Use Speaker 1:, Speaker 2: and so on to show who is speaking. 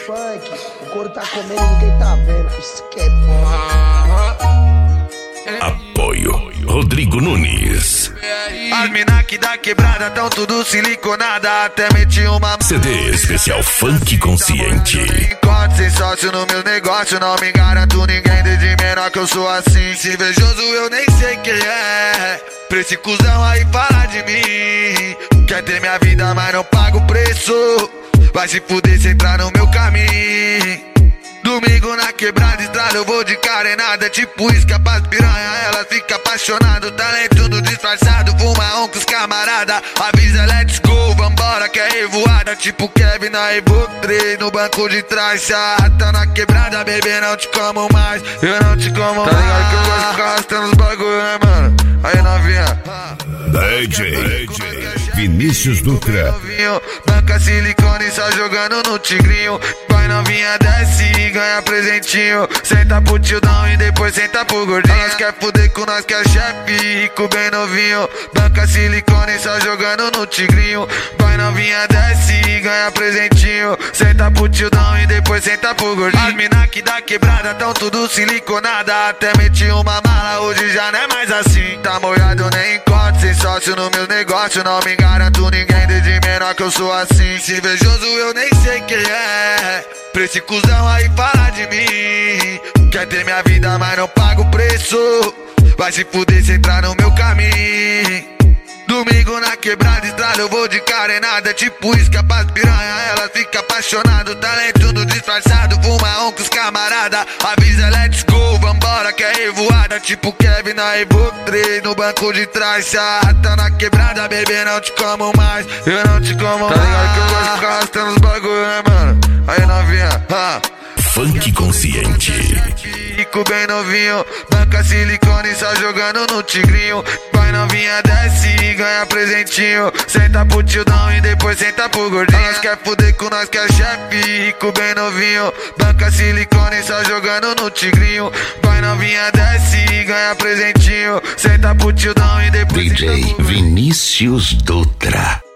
Speaker 1: funk, o couro tá comendo, ninguém tá vendo. Isso que é bom.
Speaker 2: Apoio Rodrigo Nunes.
Speaker 3: As mina que da quebrada tão tudo siliconada. Até meti uma
Speaker 2: CD especial Funk Consciente.
Speaker 3: enquanto sem sócio no meu negócio, não me garanto ninguém desde menor que eu sou assim. Se invejoso eu nem sei quem é. Pra esse cuzão aí falar de mim. Quer ter minha vida mas não paga o preço. Vai se fuder se entrar no meu caminho. Domingo na quebrada, estrada, eu vou de carenada. Tipo isca pras piranha, ela fica apaixonada. Talento no disfarçado, fuma com os camarada. Avisa, let's go, vambora que é revoada. Tipo Kevin na Evoque 3, no banco de trás. Se arrasta na quebrada, bebê, não te como mais. Eu não te como mais. Tá ligado que eu gosto de ficar arrastando os bagulho, né, mano? Aí novinha
Speaker 2: DJ Vinícius Dutra.
Speaker 3: Banca silicone só jogando no tigrinho. Vai novinha, desce e ganha presentinho. Senta pro tildão e depois senta pro gordinho. Nós quer fuder com nós que é chefe, rico bem novinho. Banca silicone só jogando no tigrinho. Vai novinha, desce e ganha presentinho. Senta pro tildão e depois senta pro gordinho. As mina que da quebrada tão tudo siliconada. Até meti uma mala, hoje já não é mais assim. Tá molhado, nem encontro, sem sócio no meu negócio. Não me garanto ninguém desde menor que eu sou assim. Se invejoso eu nem sei quem é. Pra esse cuzão aí falar de mim. Quer ter minha vida mas não paga o preço. Vai se fuder se entrar no meu caminho. Domingo na quebrada, estrada, eu vou de carenada. Tipo isca pras piranha, ela fica apaixonada. Talento no disfarçado, fuma com os camarada. Avisa, let's go, vambora que é revoada. Tipo Kevin na Evoque 3, no banco de trás. Se arrasta na quebrada, bebê, não te como mais. Eu não te como mais. Tá ligado que eu gosto de ficar arrastando os bagulho, né, mano? Aí novinha,
Speaker 2: Funk Consciente.
Speaker 3: Rico bem novinho, banca silicone só jogando no tigrinho. Vai novinha, desce e ganha presentinho. Senta pro tildão e depois senta pro gordinho. Nós quer fuder com nós que é chefe, rico bem novinho. Banca silicone só jogando no tigrinho. Vai novinha, desce e ganha presentinho. Senta pro tildão e depois
Speaker 2: DJ Vinícius Dutra.